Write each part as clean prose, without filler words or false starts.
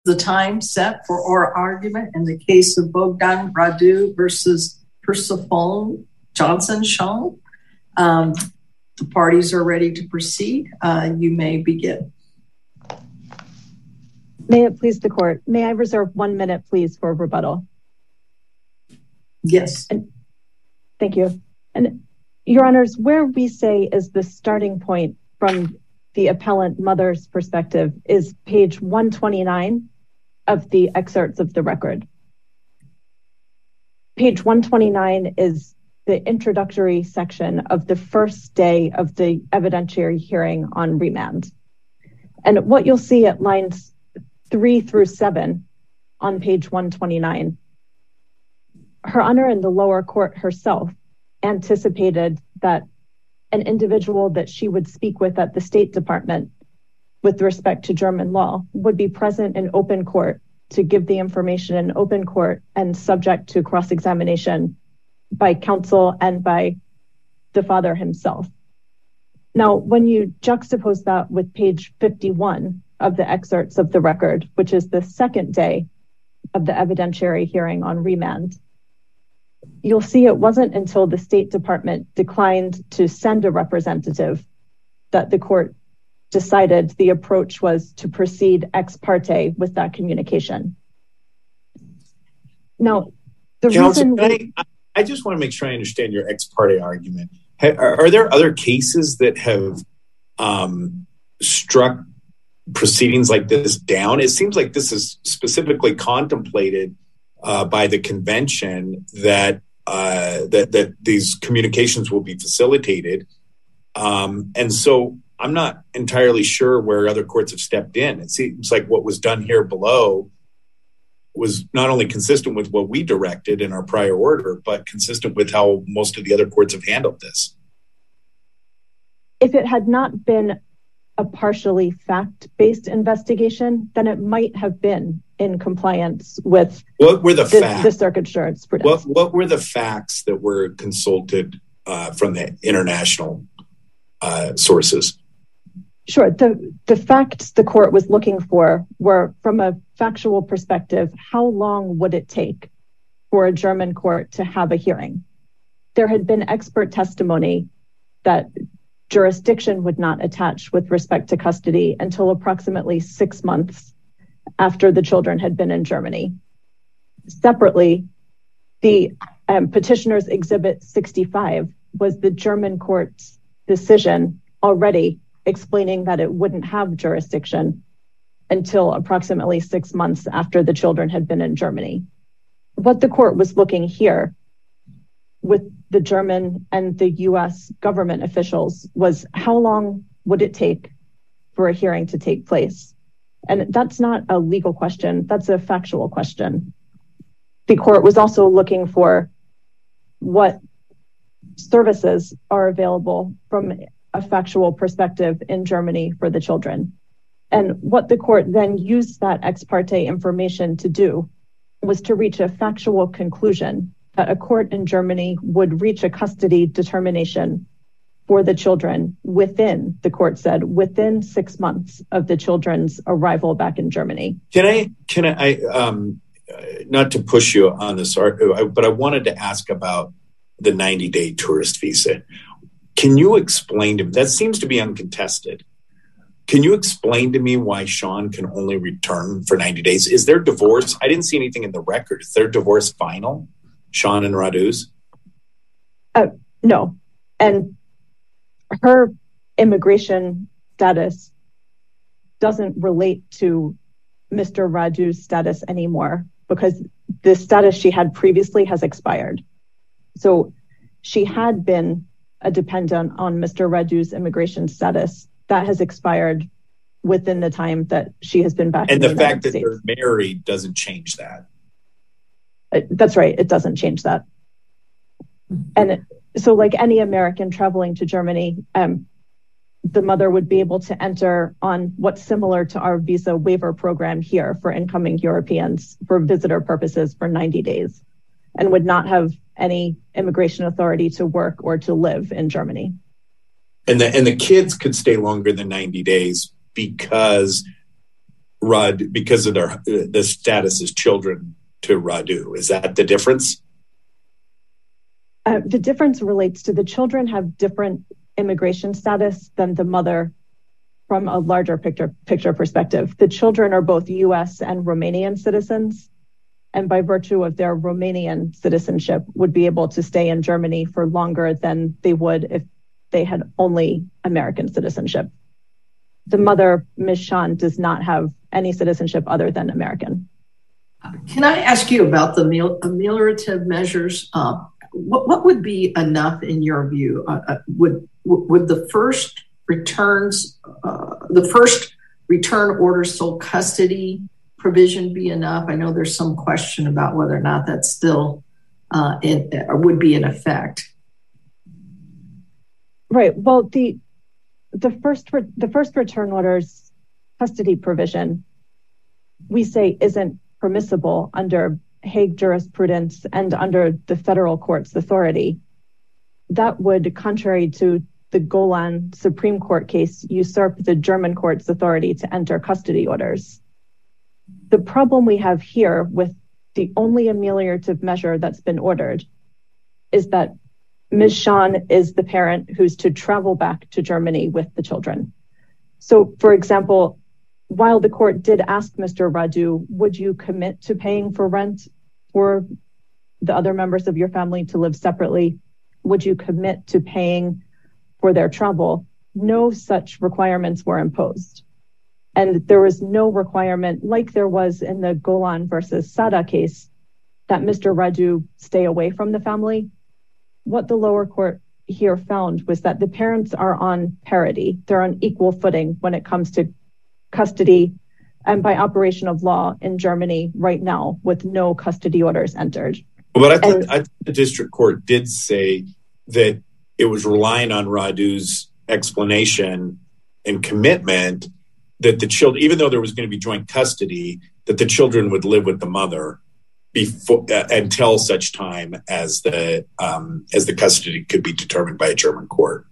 The time set for oral argument in the case of Bogdan Radu versus Persephone Johnson Shong. The parties are ready to proceed. You may begin. May it please the court. May I reserve 1 minute, please, for rebuttal? Yes. Thank you. And Your Honors, where we say is the starting point from the appellant mother's perspective is page 129 of the excerpts of the record. Page 129 is the introductory section of the first day of the evidentiary hearing on remand. And what you'll see at lines 3 through 7 on page 129, Her Honor in the lower court herself anticipated that an individual that she would speak with at the State Department with respect to German law would be present in open court to give the information in open court and subject to cross-examination by counsel and by the father himself. Now, when you juxtapose that with page 51 of the excerpts of the record, which is the second day of the evidentiary hearing on remand, you'll see it wasn't until the State Department declined to send a representative that the court decided the approach was to proceed ex parte with that communication. Now, the Counsel, I just want to make sure I understand your ex parte argument. Are there other cases that have struck proceedings like this down? It seems like this is specifically contemplated by the convention that these communications will be facilitated. And so I'm not entirely sure where other courts have stepped in. It seems like what was done here below was not only consistent with what we directed in our prior order, but consistent with how most of the other courts have handled this. If it had not been a partially fact-based investigation, then it might have been in compliance with the circuit jurisprudence. What were the facts that were consulted from the international sources? Sure. The facts the court was looking for were, from a factual perspective, how long would it take for a German court to have a hearing? There had been expert testimony that jurisdiction would not attach with respect to custody until approximately 6 months after the children had been in Germany. Separately, the petitioner's Exhibit 65 was the German court's decision already explaining that it wouldn't have jurisdiction until approximately 6 months after the children had been in Germany. What the court was looking here with the German and the US government officials was how long would it take for a hearing to take place? And that's not a legal question, that's a factual question. The court was also looking for what services are available from a factual perspective in Germany for the children. And what the court then used that ex parte information to do was to reach a factual conclusion that a court in Germany would reach a custody determination for the children within, the court said, within 6 months of the children's arrival back in Germany. Can I not to push you on this, but I wanted to ask about the 90-day tourist visa. Can you explain to me, that seems to be uncontested. Can you explain to me why Sean can only return for 90 days? Is their divorce, I didn't see anything in the record. Is their divorce final, Sean and Radu's? No. And her immigration status doesn't relate to Mr. Radu's status anymore because the status she had previously has expired. So she had been a dependent on Mr. Radu's immigration status. That has expired within the time that she has been back in the United States. And the fact that they're married doesn't change that. That's right. It doesn't change that. And so like any American traveling to Germany, the mother would be able to enter on what's similar to our visa waiver program here for incoming Europeans for visitor purposes for 90 days and would not have any immigration authority to work or to live in Germany. And the kids could stay longer than 90 days because because of the status as children to Radu. Is that the difference? The difference relates to the children have different immigration status than the mother from a larger picture perspective. The children are both US and Romanian citizens, and by virtue of their Romanian citizenship would be able to stay in Germany for longer than they would if they had only American citizenship. The mother, Ms. Shan, does not have any citizenship other than American. Can I ask you about the ameliorative measures? What would be enough in your view? Would the first return order sole custody provision be enough? I know there's some question about whether or not that's still would be in effect. Right. Well, the first return orders custody provision, we say isn't permissible under Hague jurisprudence and under the federal court's authority. That would, contrary to the Golan Supreme Court case, usurp the German court's authority to enter custody orders. The problem we have here with the only ameliorative measure that's been ordered is that Ms. Shan is the parent who's to travel back to Germany with the children. So, for example, while the court did ask Mr. Radu, would you commit to paying for rent for the other members of your family to live separately? Would you commit to paying for their travel? No such requirements were imposed. And there was no requirement, like there was in the Golan versus Sada case, that Mr. Radu stay away from the family. What the lower court here found was that the parents are on parity. They're on equal footing when it comes to custody and by operation of law in Germany right now, with no custody orders entered. But I thought the district court did say that it was relying on Radu's explanation and commitment that the children, even though there was going to be joint custody, that the children would live with the mother before until such time as the custody could be determined by a German court.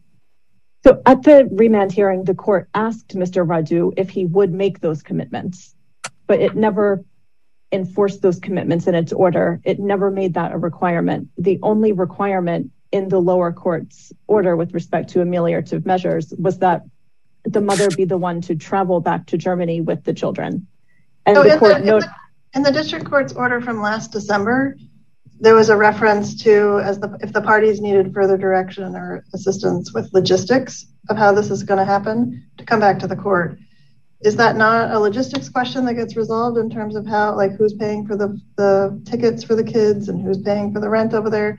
So at the remand hearing, the court asked Mr. Radu if he would make those commitments, but it never enforced those commitments in its order. It never made that a requirement. The only requirement in the lower court's order with respect to ameliorative measures was that the mother be the one to travel back to Germany with the children. And so in the district court's order from last December, there was a reference to if the parties needed further direction or assistance with logistics of how this is going to happen, to come back to the court. Is that not a logistics question that gets resolved in terms of how, like, who's paying for the tickets for the kids and who's paying for the rent over there?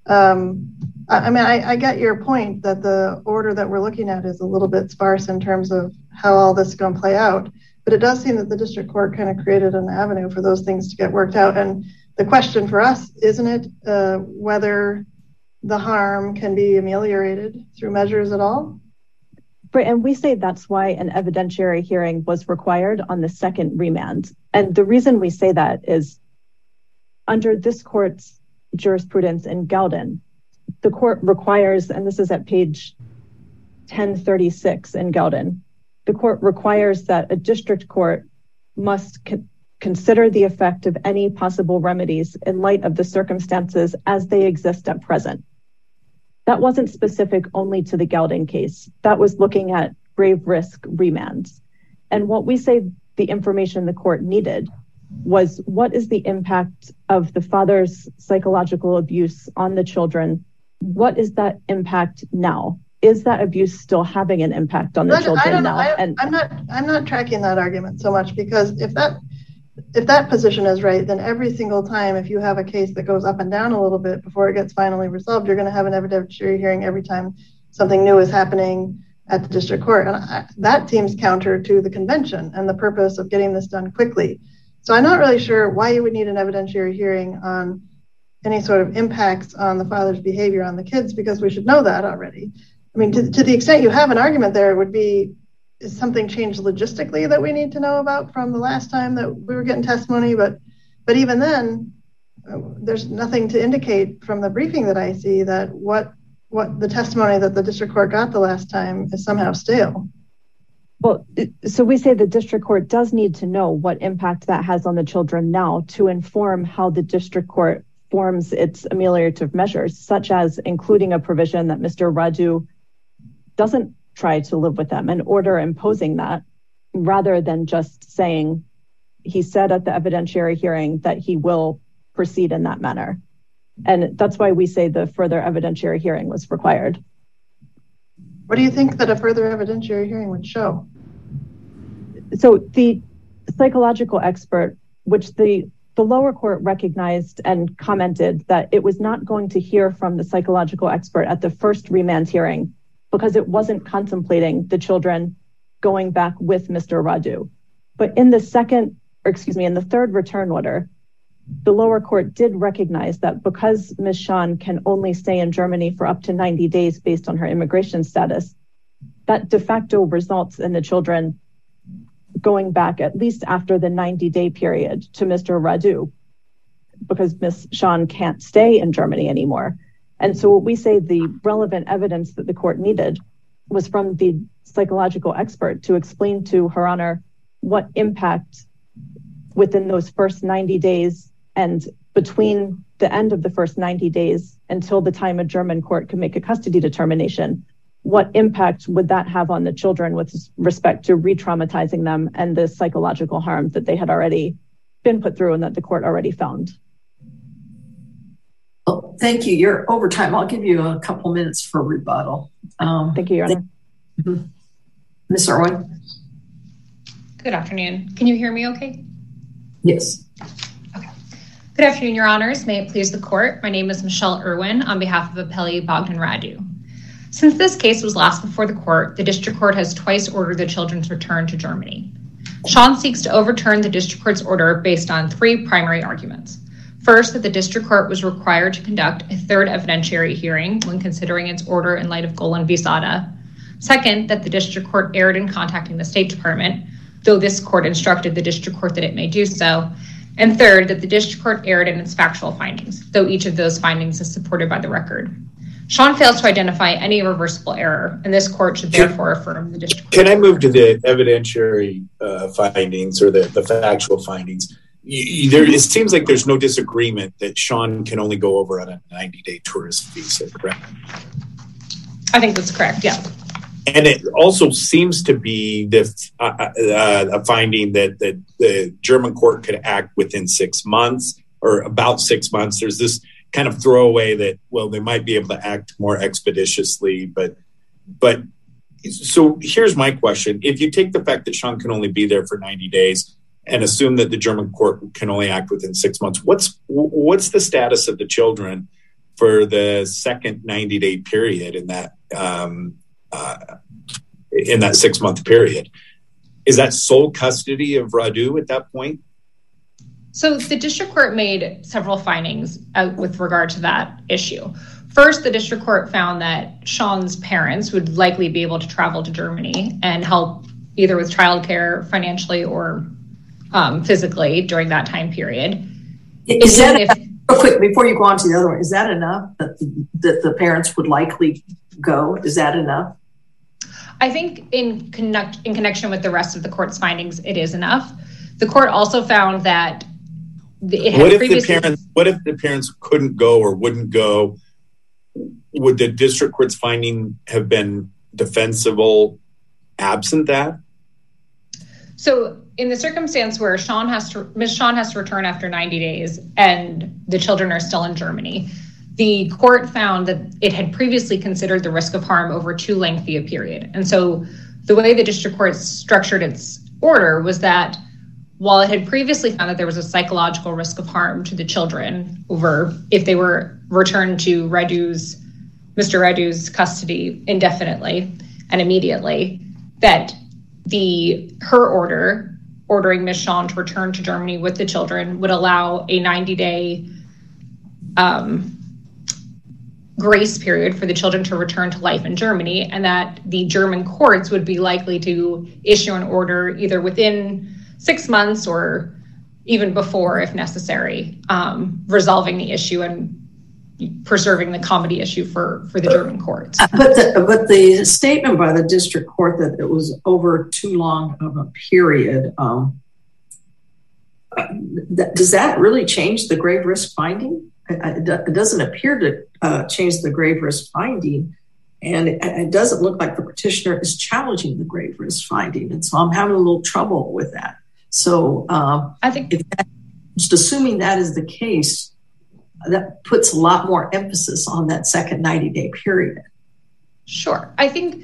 I get your point that the order that we're looking at is a little bit sparse in terms of how all this is going to play out, but it does seem that the district court kind of created an avenue for those things to get worked out. And the question for us, isn't it, whether the harm can be ameliorated through measures at all? Right, and we say that's why an evidentiary hearing was required on the second remand. And the reason we say that is under this court's jurisprudence in Gauden, the court requires, and this is at page 1036 in Gauden, the court requires that a district court must consider the effect of any possible remedies in light of the circumstances as they exist at present. That wasn't specific only to the Gauden case. That was looking at grave risk remands. And what we say the information the court needed was, what is the impact of the father's psychological abuse on the children? What is that impact now? Is that abuse still having an impact on the children now? I'm not tracking that argument so much, because if that position is right, then every single time, if you have a case that goes up and down a little bit before it gets finally resolved, you're going to have an evidentiary hearing every time something new is happening at the district court. And that seems counter to the convention and the purpose of getting this done quickly. So I'm not really sure why you would need an evidentiary hearing on any sort of impacts on the father's behavior on the kids, because we should know that already. I mean, to the extent you have an argument there, it would be, is something changed logistically that we need to know about from the last time that we were getting testimony? But even then, there's nothing to indicate from the briefing that I see that what the testimony that the district court got the last time is somehow stale. Well, so we say the district court does need to know what impact that has on the children now to inform how the district court forms its ameliorative measures, such as including a provision that Mr. Radu doesn't try to live with them, an order imposing that, rather than just saying he said at the evidentiary hearing that he will proceed in that manner. And that's why we say the further evidentiary hearing was required. What do you think that a further evidentiary hearing would show? So the psychological expert, which the lower court recognized and commented that it was not going to hear from the psychological expert at the first remand hearing because it wasn't contemplating the children going back with Mr. Radu. But in the third return order, the lower court did recognize that because Ms. Sean can only stay in Germany for up to 90 days based on her immigration status, that de facto results in the children going back at least after the 90-day period to Mr. Radu, because Ms. Sean can't stay in Germany anymore. And so what we say the relevant evidence that the court needed was from the psychological expert to explain to Her Honor what impact within those first 90 days and between the end of the first 90 days until the time a German court could make a custody determination, what impact would that have on the children with respect to re-traumatizing them and the psychological harm that they had already been put through and that the court already found? Well, thank you. You're over time. I'll give you a couple minutes for rebuttal. Thank you, Your Honor. Ms. Irwin. Good afternoon. Can you hear me okay? Yes. Okay. Good afternoon, Your Honors. May it please the court. My name is Michelle Irwin on behalf of Appellee Bogdan Radu. Since this case was last before the court, the district court has twice ordered the children's return to Germany. Sean seeks to overturn the district court's order based on three primary arguments. First, that the district court was required to conduct a third evidentiary hearing when considering its order in light of Golan v. Sada. Second, that the district court erred in contacting the State Department, though this court instructed the district court that it may do so. And third, that the district court erred in its factual findings, though each of those findings is supported by the record. Sean fails to identify any reversible error, and this court should therefore affirm the district court. Can I move to the evidentiary findings or the factual findings? It seems like there's no disagreement that Sean can only go over on a 90-day tourist visa, correct? I think that's correct, yeah. And it also seems to be this a finding that the German court could act within 6 months or about 6 months. There's this kind of throwaway that, well, they might be able to act more expeditiously. But so here's my question. If you take the fact that Sean can only be there for 90 days and assume that the German court can only act within 6 months, what's the status of the children for the second 90-day period in that 6-month period? Is that sole custody of Radu at that point? So the district court made several findings with regard to that issue. First, the district court found that Sean's parents would likely be able to travel to Germany and help either with childcare financially or physically during that time period. Is that real quick before you go on to the other one? Is that enough that the parents would likely go? Is that enough? I think in connection with the rest of the court's findings, it is enough. The court also found that what if the parents couldn't go or wouldn't go? Would the district court's finding have been defensible absent that? So in the circumstance where Ms. Sean has to return after 90 days and the children are still in Germany, the court found that it had previously considered the risk of harm over too lengthy a period. And so the way the district court structured its order was that while it had previously found that there was a psychological risk of harm to the children over if they were returned to Mr. Radu's custody indefinitely and immediately, that her order ordering Ms. Sean to return to Germany with the children would allow a 90-day grace period for the children to return to life in Germany, and that the German courts would be likely to issue an order either within 6 months or even before, if necessary, resolving the issue and preserving the comedy issue for the German courts. But the statement by the district court that it was over too long of a period, does that really change the grave risk finding? It doesn't appear to change the grave risk finding, and it doesn't look like the petitioner is challenging the grave risk finding, and so I'm having a little trouble with that. So I think just assuming that is the case, that puts a lot more emphasis on that second 90-day period. Sure. I think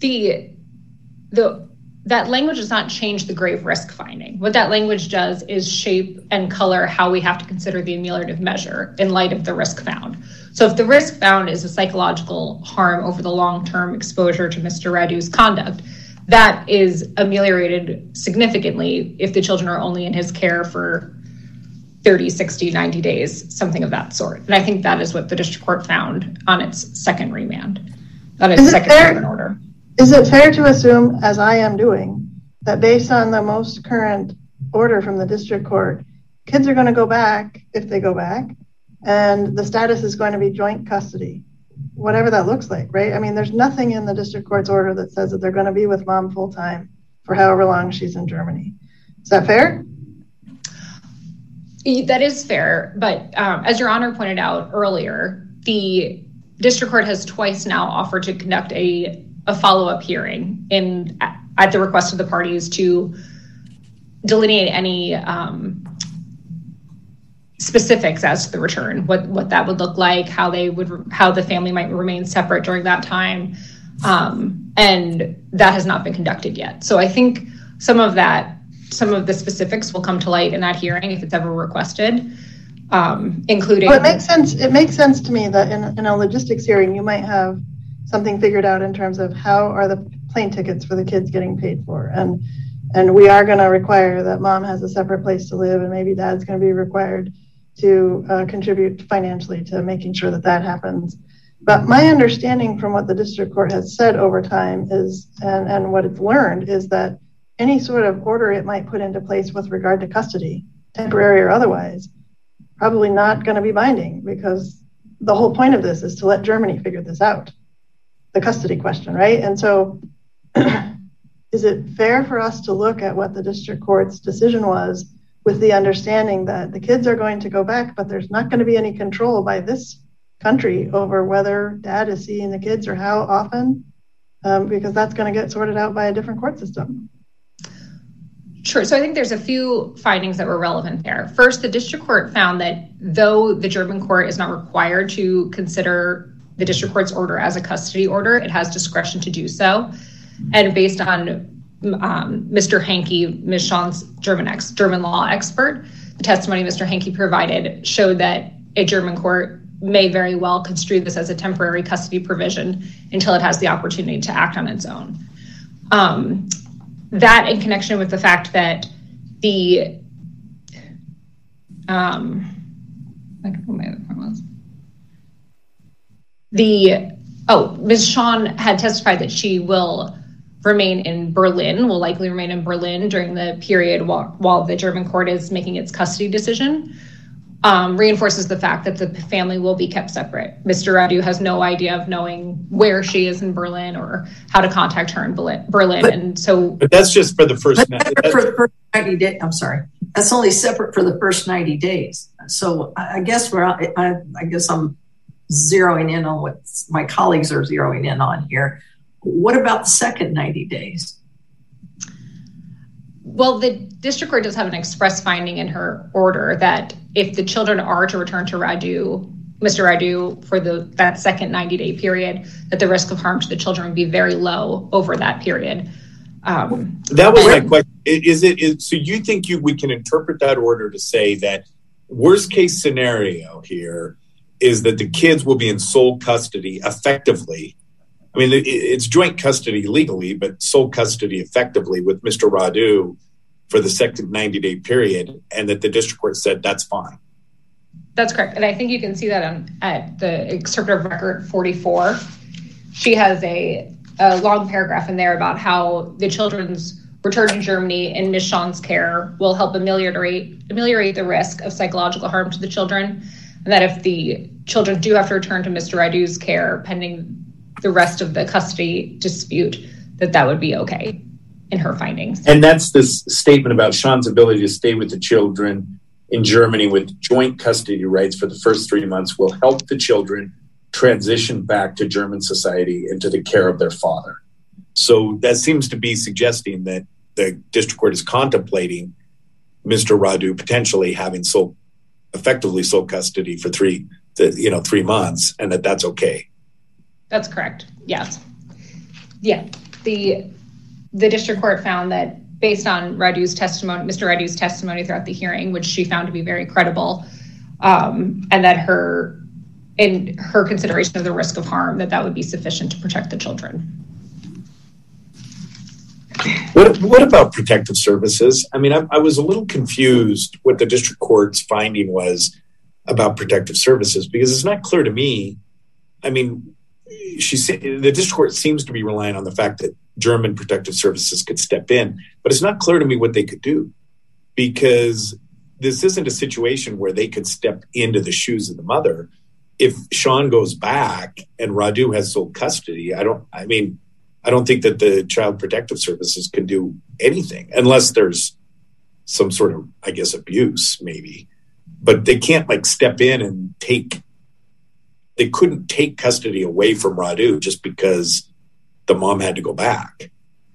that language does not change the grave risk finding. What that language does is shape and color how we have to consider the ameliorative measure in light of the risk found. So if the risk found is a psychological harm over the long-term exposure to Mr. Radu's conduct, that is ameliorated significantly if the children are only in his care for 30, 60, 90 days, something of that sort. And I think that is what the district court found on its second remand, on its second remand order. Is it fair to assume, as I am doing, that based on the most current order from the district court, kids are going to go back if they go back, and the status is going to be joint custody, whatever that looks like, right? I mean, there's nothing in the district court's order that says that they're going to be with mom full time for however long she's in Germany. Is that fair? That is fair, but as Your Honor pointed out earlier, the district court has twice now offered to conduct a follow-up hearing at the request of the parties to delineate any specifics as to the return, what that would look like, how the family might remain separate during that time, and that has not been conducted yet. So I think some of the specifics will come to light in that hearing if it's ever requested, including. Well, it makes sense to me that in a logistics hearing, you might have something figured out in terms of how are the plane tickets for the kids getting paid for, and we are going to require that mom has a separate place to live, and maybe dad's going to be required to contribute financially to making sure that happens. But my understanding from what the district court has said over time is, and what it's learned, is that any sort of order it might put into place with regard to custody, temporary or otherwise, probably not going to be binding, because the whole point of this is to let Germany figure this out, the custody question, right? And so is it fair for us to look at what the district court's decision was with the understanding that the kids are going to go back, but there's not going to be any control by this country over whether dad is seeing the kids or how often, because that's going to get sorted out by a different court system? Sure. So I think there's a few findings that were relevant there. First, the district court found that though the German court is not required to consider the district court's order as a custody order, it has discretion to do so. And based on Mr. Henke, Ms. Schon's German law expert, the testimony Mr. Henke provided showed that a German court may very well construe this as a temporary custody provision until it has the opportunity to act on its own. That in connection with the fact that I don't know what my other point was. Ms. Schon had testified that she will likely remain in Berlin during the period while the German court is making its custody decision, reinforces the fact that the family will be kept separate. Mr. Radu has no idea of knowing where she is in Berlin or how to contact her in Berlin. But that's just for the first 90 days. I'm sorry. That's only separate for the first 90 days. So I guess I'm zeroing in on what my colleagues are zeroing in on here. What about the second 90 days? Well, the district court does have an express finding in her order that if the children are to return to Mr. Radu for that second 90-day period, that the risk of harm to the children would be very low over that period. That was my question. So you think we can interpret that order to say that worst case scenario here is that the kids will be in sole custody effectively? I mean, it's joint custody legally, but sole custody effectively with Mr. Radu for the second 90-day period, and that the district court said that's fine. That's correct. And I think you can see that at the excerpt of record 44. She has a long paragraph in there about how the children's return to Germany in Ms. Schon's care will help ameliorate the risk of psychological harm to the children. and that if the children do have to return to Mr. Radu's care pending the rest of the custody dispute, that would be okay in her findings. And that's this statement about Sean's ability to stay with the children in Germany with joint custody rights for the first 3 months will help the children transition back to German society into the care of their father. So that seems to be suggesting that the district court is contemplating Mr. Radu potentially having effectively sole custody for 3 months, and that's okay. That's correct. Yes. Yeah. The district court found that based on Mr. Radu's testimony throughout the hearing, which she found to be very credible, and that in her consideration of the risk of harm, that would be sufficient to protect the children. What about protective services? I mean, I was a little confused what the district court's finding was about protective services, because it's not clear to me. I mean, the district court seems to be relying on the fact that German protective services could step in, but it's not clear to me what they could do, because this isn't a situation where they could step into the shoes of the mother. If Sean goes back and Radu has sole custody, I don't think that the Child Protective Services can do anything unless there's some sort of, I guess, abuse maybe, but they can't step in and they couldn't take custody away from Radu just because the mom had to go back.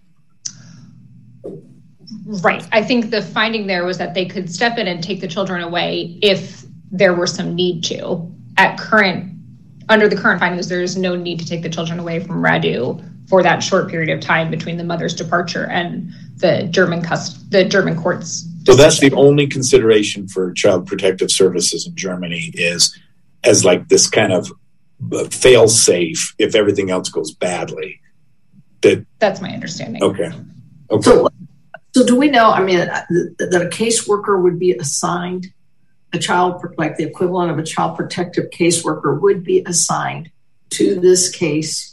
Right. I think the finding there was that they could step in and take the children away if there were some need to. Under the current findings, there is no need to take the children away from Radu for that short period of time between the mother's departure and the German court's decision. So that's the only consideration for Child Protective Services in Germany, is as this kind of fail safe if everything else goes badly. That's my understanding. Okay. So do we know, that a caseworker would be assigned the equivalent of a child protective caseworker would be assigned to this case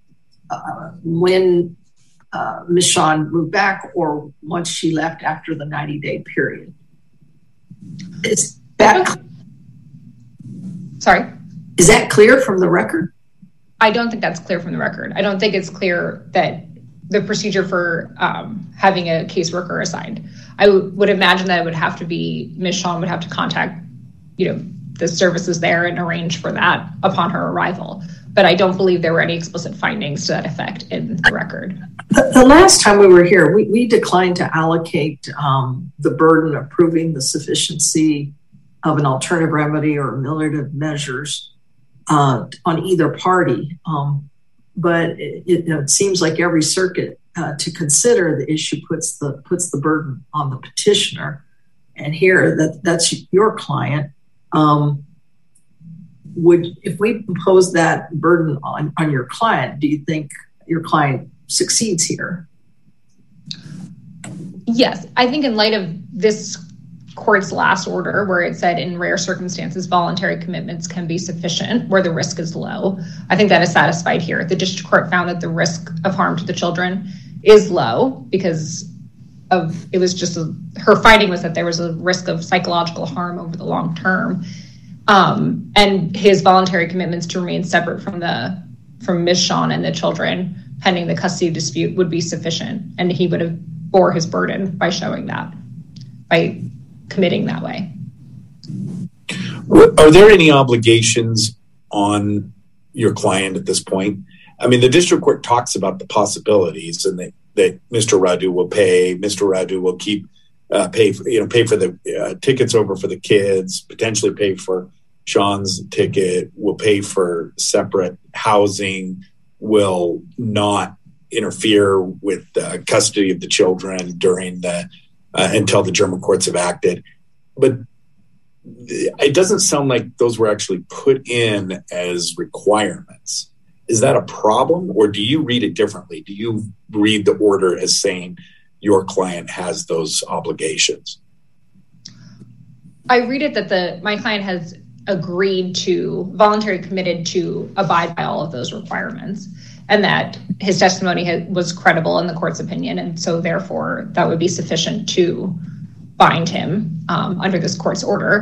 when Ms. Sean moved back, or once she left after the 90-day period? Is that clear from the record? I don't think that's clear from the record. I don't think it's clear that the procedure for having a caseworker assigned. I would imagine that it would have to be Ms. Sean would have to contact, the services there and arrange for that upon her arrival. But I don't believe there were any explicit findings to that effect in the record. The last time we were here, we declined to allocate the burden of proving the sufficiency of an alternative remedy or ameliorative measures on either party. But it seems like every circuit to consider the issue puts the burden on the petitioner. And here, that's your client. If we impose that burden on your client, do you think your client succeeds here? Yes, I think in light of this court's last order, where it said in rare circumstances voluntary commitments can be sufficient where the risk is low, I think that is satisfied here. The district court found that the risk of harm to the children is low because her finding was that there was a risk of psychological harm over the long term, and his voluntary commitments to remain separate from Ms. Sean and the children pending the custody dispute would be sufficient, and he would have bore his burden by showing that, by committing that way. Are there any obligations on your client at this point? I mean, the district court talks about the possibilities, and that Mr. Radu will pay. Mr. Radu will pay for the tickets over for the kids, potentially pay for Sean's ticket, will pay for separate housing, will not interfere with the custody of the children during until the German courts have acted. But it doesn't sound like those were actually put in as requirements. Is that a problem, or do you read it differently? Do you read the order as saying your client has those obligations? I read it that my client has voluntarily committed to abide by all of those requirements, and that his testimony was credible in the court's opinion, and so therefore that would be sufficient to bind him under this court's order.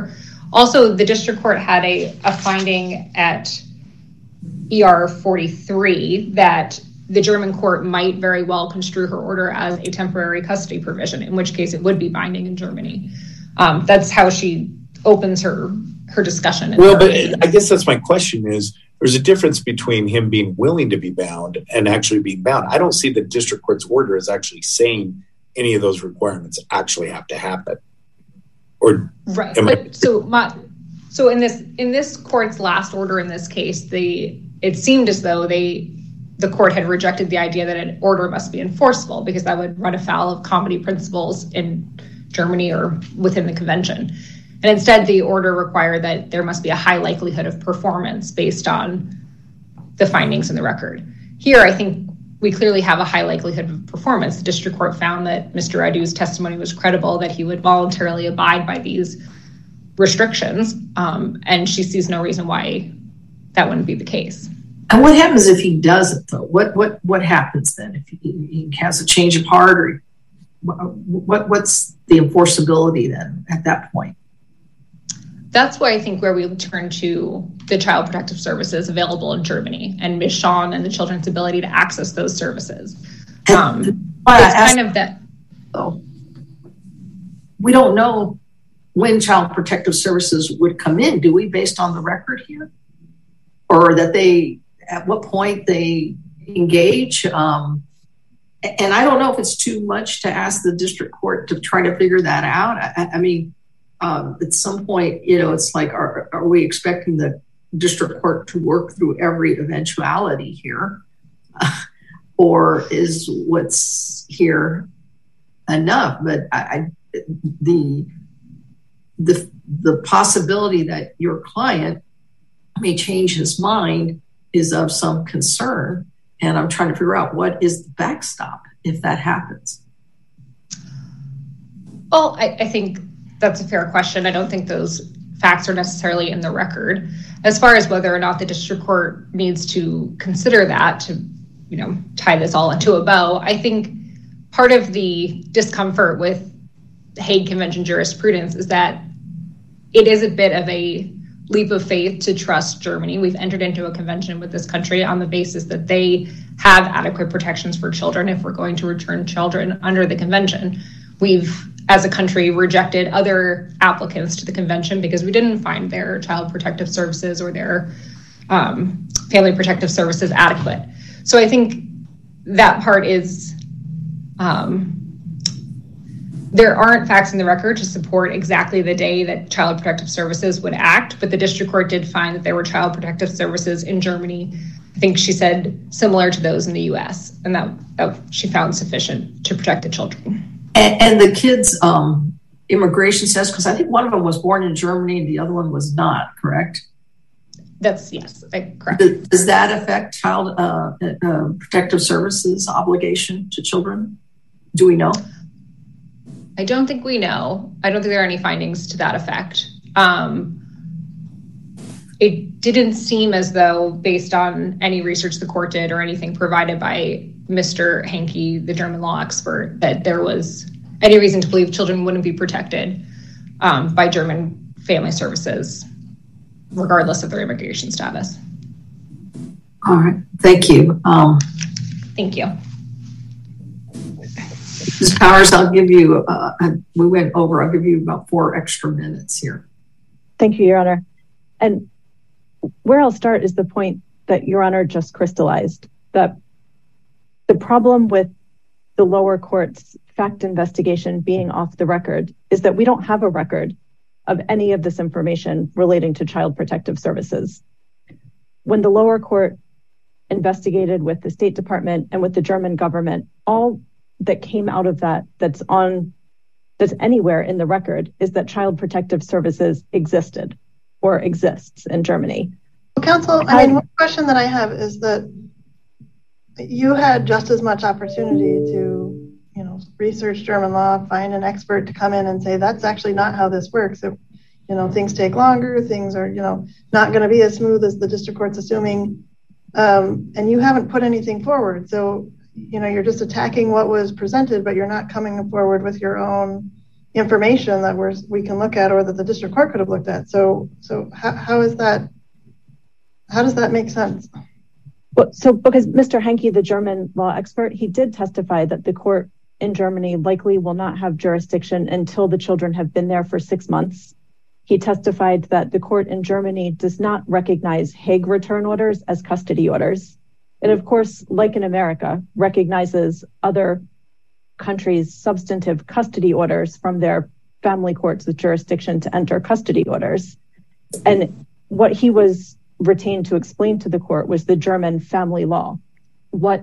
Also, the district court had a finding at ER 43 that the German court might very well construe her order as a temporary custody provision, in which case it would be binding in Germany. That's how she opens her discussion. Well, but I guess that's my question is, there's a difference between him being willing to be bound and actually being bound. I don't see the district court's order as actually saying any of those requirements actually have to happen. Or right. So in this court's last order in this case, it seemed as though the court had rejected the idea that an order must be enforceable because that would run afoul of comity principles in Germany or within the convention. And instead, the order required that there must be a high likelihood of performance based on the findings in the record. Here, I think we clearly have a high likelihood of performance. The district court found that Mr. Radu's testimony was credible, that he would voluntarily abide by these restrictions, and she sees no reason why that wouldn't be the case. And what happens if he doesn't, though? What happens then if he has a change of heart, or what's the enforceability then at that point? That's why I think where we turn to the Child Protective Services available in Germany and Ms. Sean and the children's ability to access those services. It's kind of that. Oh, we don't know when Child Protective Services would come in, do we, based on the record here? Or that at what point they engage? And I don't know if it's too much to ask the district court to try to figure that out. I mean, at some point, it's like, are we expecting the district court to work through every eventuality here? Or is what's here enough? But the possibility that your client may change his mind is of some concern. And I'm trying to figure out what is the backstop if that happens. Well, I think that's a fair question. I don't think those facts are necessarily in the record. As far as whether or not the district court needs to consider that to, tie this all into a bow, I think part of the discomfort with the Hague Convention jurisprudence is that it is a bit of a leap of faith to trust Germany. We've entered into a convention with this country on the basis that they have adequate protections for children if we're going to return children under the convention. We've, as a country, rejected other applicants to the convention because we didn't find their child protective services or their family protective services adequate. So I think that part is, there aren't facts in the record to support exactly the day that Child Protective Services would act, but the district court did find that there were Child Protective Services in Germany. I think she said similar to those in the US, and that she found sufficient to protect the children. And the kids' immigration status, because I think one of them was born in Germany and the other one was not, correct? Yes, correct. Does that affect Child Protective Services obligation to children? Do we know? I don't think we know. I don't think there are any findings to that effect. It didn't seem as though, based on any research the court did or anything provided by Mr. Henke, the German law expert, that there was any reason to believe children wouldn't be protected by German family services, regardless of their immigration status. All right. Thank you. Thank you. Ms. Powers, I'll give you, we went over, I'll give you about 4 extra minutes here. Thank you, Your Honor. And where I'll start is the point that Your Honor just crystallized, that the problem with the lower court's fact investigation being off the record is that we don't have a record of any of this information relating to Child Protective Services. When the lower court investigated with the State Department and with the German government, all that came out of that's anywhere in the record is that Child Protective Services existed or exists in Germany. Counsel, one question that I have is that you had just as much opportunity to, research German law, find an expert to come in and say, that's actually not how this works. Things take longer, things are, not going to be as smooth as the district court's assuming. And you haven't put anything forward. So, you're just attacking what was presented, but you're not coming forward with your own information that we can look at, or that the district court could have looked at. So how does that make sense? Well, so because Mr. Henke, the German law expert, he did testify that the court in Germany likely will not have jurisdiction until the children have been there for 6 months. He testified that the court in Germany does not recognize Hague return orders as custody orders. And of course, like in America, recognizes other countries' substantive custody orders from their family courts with jurisdiction to enter custody orders. And what he was retained to explain to the court was the German family law. What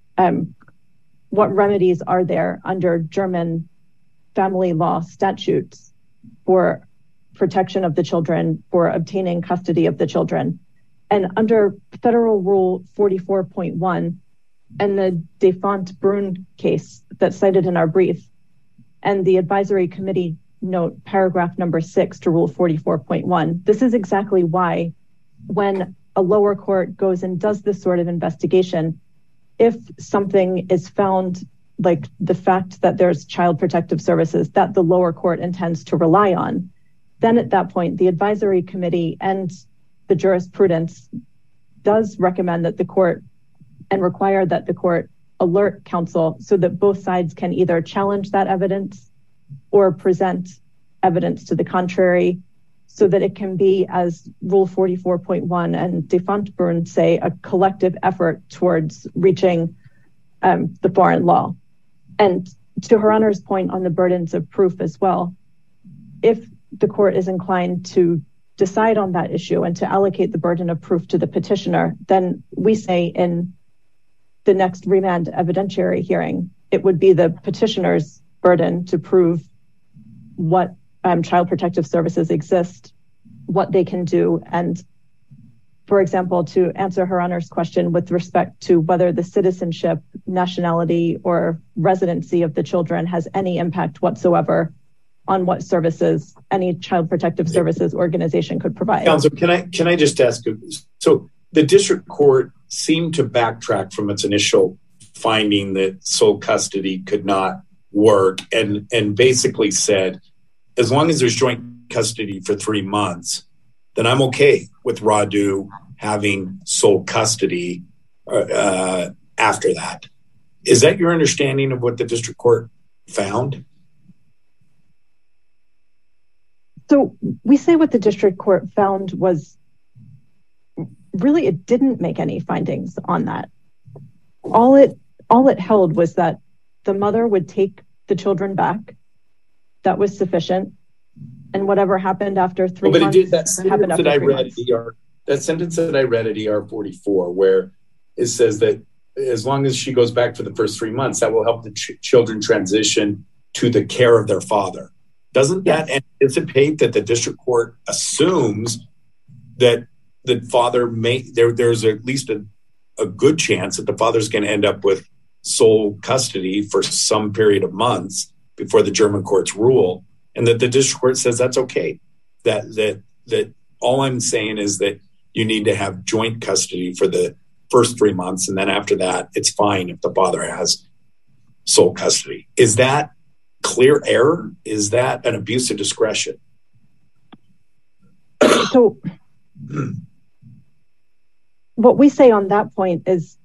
remedies are there under German family law statutes for protection of the children, for obtaining custody of the children? And under Federal Rule 44.1 and the Defant-Brun case that's cited in our brief, and the advisory committee note, paragraph number 6 to Rule 44.1, this is exactly why when a lower court goes and does this sort of investigation, if something is found, like the fact that there's child protective services that the lower court intends to rely on, then at that point, the advisory committee and the jurisprudence does recommend that the court and require that the court alert counsel so that both sides can either challenge that evidence or present evidence to the contrary, so that it can be, as Rule 44.1 and Defant-Brun say, a collective effort towards reaching the foreign law. And to Her Honor's point on the burdens of proof as well, if the court is inclined to decide on that issue and to allocate the burden of proof to the petitioner, then we say in the next remand evidentiary hearing, it would be the petitioner's burden to prove what child protective services exist, what they can do. And for example, to answer Her Honor's question with respect to whether the citizenship, nationality, or residency of the children has any impact whatsoever on what services any child protective services organization could provide. Counsel, can I just ask you, so the district court seemed to backtrack from its initial finding that sole custody could not work, and basically said, as long as there's joint custody for 3 months, then I'm okay with Radu having sole custody after that. Is that your understanding of what the district court found? So we say what the district court found was really, it didn't make any findings on that. All it held was that the mother would take the children back. That was sufficient. And whatever happened after 3 months. But it did that sentence that I read at ER 44, where it says that as long as she goes back for the first 3 months, that will help the children transition to the care of their father. Doesn't that anticipate that the district court assumes that the father there's at least a good chance that the father's going to end up with sole custody for some period of months before the German courts rule, and that the district court says that's okay. That all I'm saying is that you need to have joint custody for the first 3 months, and then after that, it's fine if the father has sole custody. Is that clear error? Is that an abuse of discretion? So what we say on that point is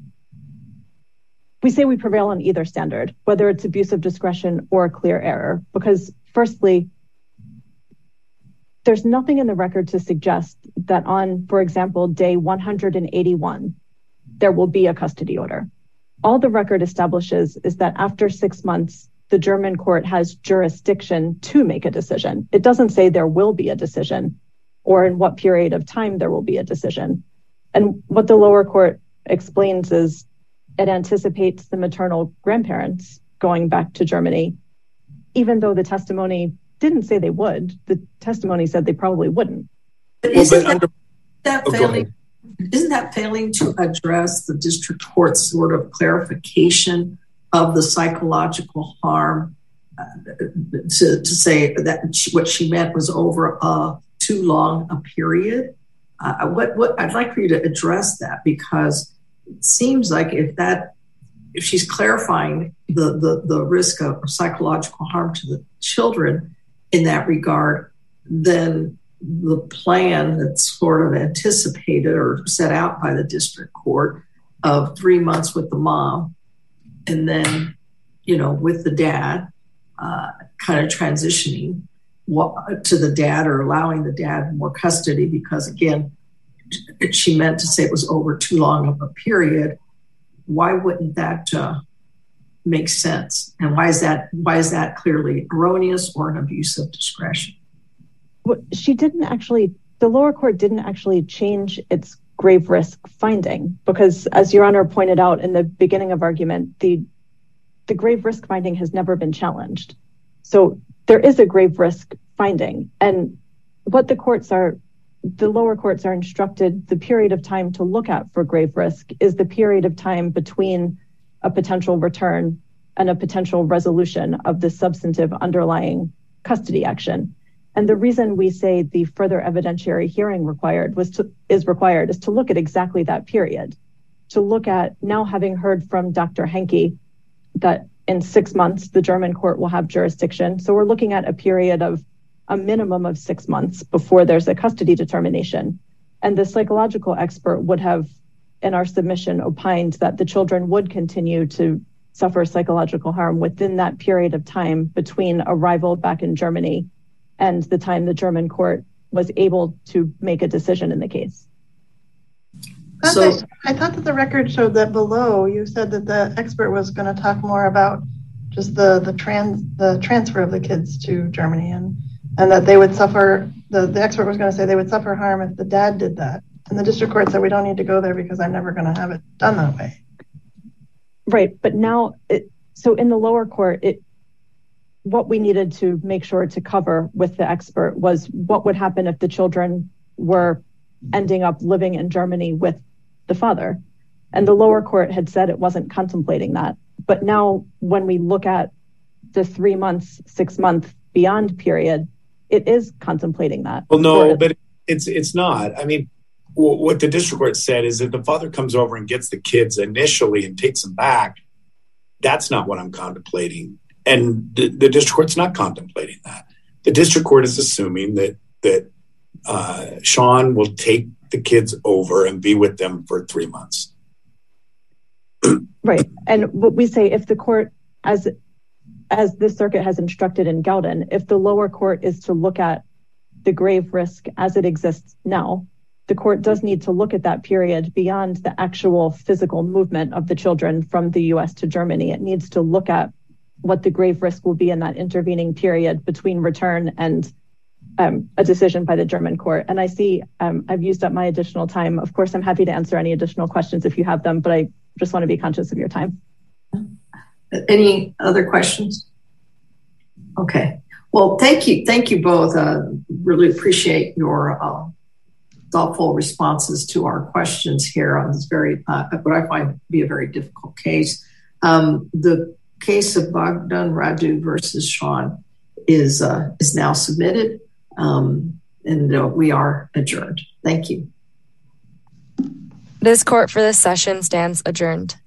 we say we prevail on either standard, whether it's abuse of discretion or clear error, because firstly, there's nothing in the record to suggest that on, for example, day 181, there will be a custody order. All the record establishes is that after 6 months, the German court has jurisdiction to make a decision. It doesn't say there will be a decision or in what period of time there will be a decision. And what the lower court explains is it anticipates the maternal grandparents going back to Germany, even though the testimony didn't say they would. The testimony said they probably wouldn't. Isn't that failing to address the district court's sort of clarification of the psychological harm, to say that what she meant was over too long a period? What I'd like for you to address that, because it seems like if she's clarifying the risk of psychological harm to children in that regard, then the plan that's sort of anticipated or set out by the district court of 3 months with the mom and then, with the dad, kind of transitioning to the dad or allowing the dad more custody because, again, she meant to say it was over too long of a period. Why wouldn't that make sense? And why is that clearly erroneous or an abuse of discretion? Well, the lower court didn't actually change its grave risk finding because, as Your Honor pointed out in the beginning of argument, the grave risk finding has never been challenged. So there is a grave risk finding. And what the lower courts are instructed the period of time to look at for grave risk is the period of time between a potential return and a potential resolution of the substantive underlying custody action. And the reason we say the further evidentiary hearing is to look at exactly that period, to look at now having heard from Dr. Henke that in 6 months, the German court will have jurisdiction. So we're looking at a period of a minimum of 6 months before there's a custody determination. And the psychological expert would have, in our submission, opined that the children would continue to suffer psychological harm within that period of time between arrival back in Germany and the time the German court was able to make a decision in the case. I thought that the record showed that below you said that the expert was going to talk more about just the transfer of the kids to Germany and that they would suffer. The expert was going to say they would suffer harm if the dad did that. And the district court said we don't need to go there because I'm never going to have it done that way. Right. But now, so in the lower court, what we needed to make sure to cover with the expert was what would happen if the children were ending up living in Germany with the father. And the lower court had said it wasn't contemplating that. But now when we look at the 3 months, 6 month beyond period, it is contemplating that. Well, no, but it's not. I mean, what the district court said is if the father comes over and gets the kids initially and takes them back, that's not what I'm contemplating. And the district court's not contemplating that. The district court is assuming that Sean will take the kids over and be with them for 3 months. Right. And what we say, if the court, as this circuit has instructed in Gowden, if the lower court is to look at the grave risk as it exists now, the court does need to look at that period beyond the actual physical movement of the children from the US to Germany. It needs to look at what the grave risk will be in that intervening period between return and a decision by the German court. And I see I've used up my additional time. Of course, I'm happy to answer any additional questions if you have them, but I just want to be conscious of your time. Any other questions? Okay. Well, thank you. Thank you both. Really appreciate your thoughtful responses to our questions here on this very, what I find to be a very difficult case. The case of Bogdan Radu versus Sean is now submitted, and we are adjourned. Thank you. This court for this session stands adjourned.